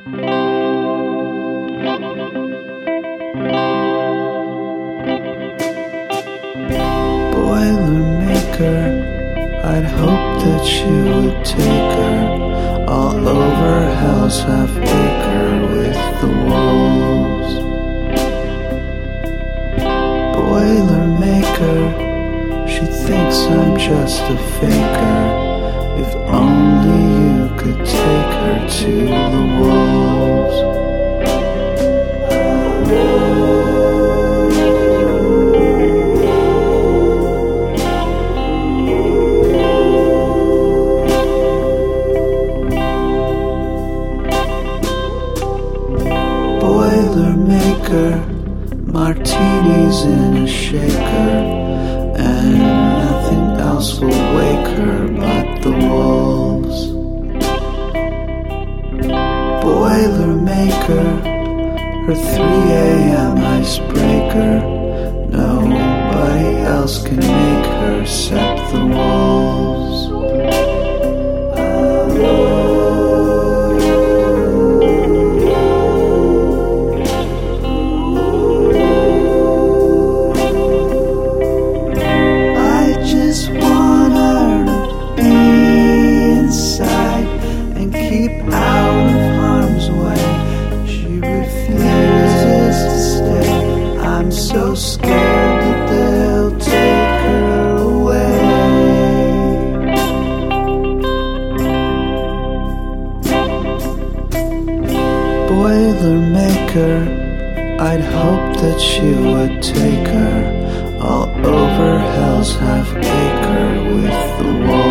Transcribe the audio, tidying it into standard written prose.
Boilermaker, I'd hope that you would take her all over Hell's Half Acre with the wolves. Boilermaker, she thinks I'm just a faker. If only you could take her to the wolves. Boilermaker, martinis in a shaker, and nothing else will wake her but the wolves. Boilermaker, her 3 a.m. icebreaker, nobody else can make her except the wolves. Out of harm's way, she refuses to stay. I'm so scared that they'll take her away. Boilermaker, I'd hope that you would take her all over Hell's Half Acre with the wolves.